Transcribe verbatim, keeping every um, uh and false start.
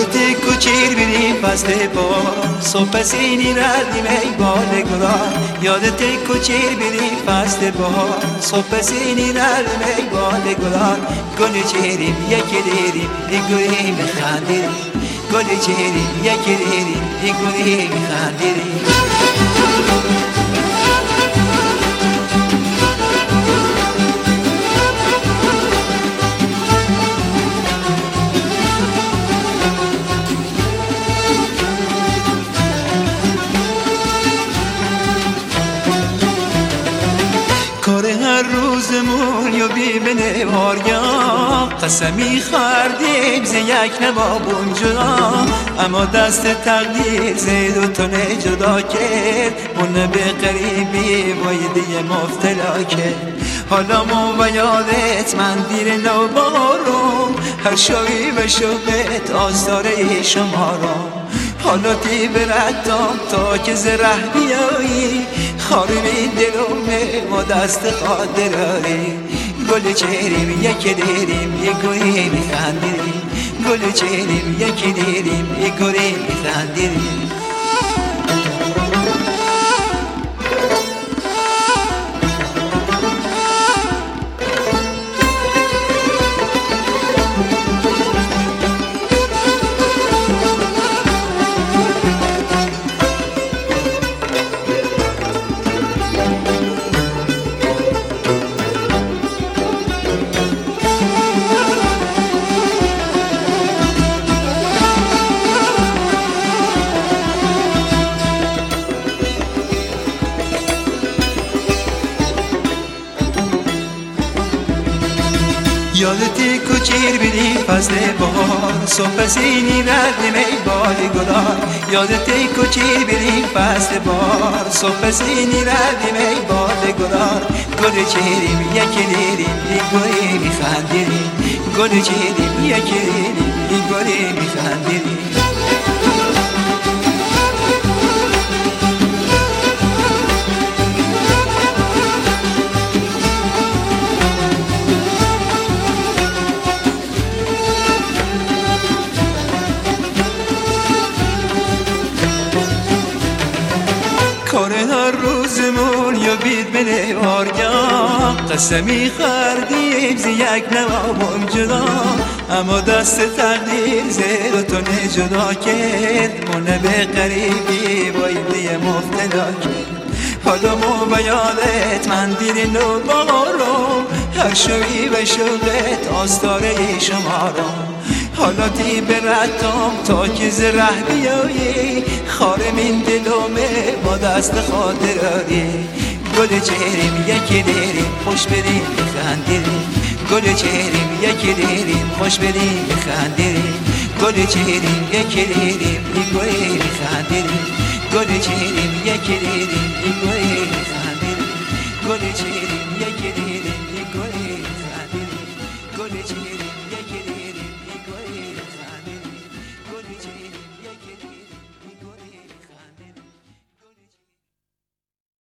یادت کوچیر بیریم فصل بار صبح سینی ردیم ای بال گلان یادت کوچیر بیریم فصل بار صبح سینی ردیم ای بال گلان گل چهریم یکی دیریم ای گلی میخندیریم گل چهریم یکی دیریم ای گلی میخندیریم کار هر روزمون یا بی بنه واریا قسمی خردیم ز یک نبابون جدا اما دست تقدیر ز دو تنه جدا کرد اون به قریبی وایدی مفتلا کرد حالا ما و یادت من دیر نوبارم هر شوی و شوقت آزاره شمارم حالا تی بردم تا که زره بیایی خارمی دلومه ما دست خاطراری گل چهریم یکی دیریم یک گلی میخندیریم گل چهریم یکی دیریم یک گلی میخندیریم یادت کوچیر بیدی فصل بار صبح سینی ردیم ای بال گلان یادت کوچیر بیدی فصل بار صبح سینی ردیم ای بال گلان گل چهریم یکی دیریم ای گلی میخندیریم گل چهریم یکی دیریم ای گلی میخندیریم کار هر روزمون یا بید بنه وارگا قسمی خردیم ز یک نوابون جدا اما دست تقدیر ز دو تنه جدا کرد مونه به قریبی وایدی مفتلا کرد حالا ما و یادت من دیر نو بارم هر شوی و شوقت آستاره شمارم حالا تی بردم تا که زره بیایی خارم این دلومه با دست خاطراری گل چهریم یکی دیریم خوش بریم بخندیریم گل چهریم یکی دیریم خوش بریم بخندیریم گل چهریم یکی دیریم ای گلی بخندیریم گل چهریم یکی دیریم ای گلی بخندیریم گل چهریم یکی دیریم ای گلی بخندیریم گل چهریم یکی دیریم ای گلی بخندیریم گل چهریم یکی دیریم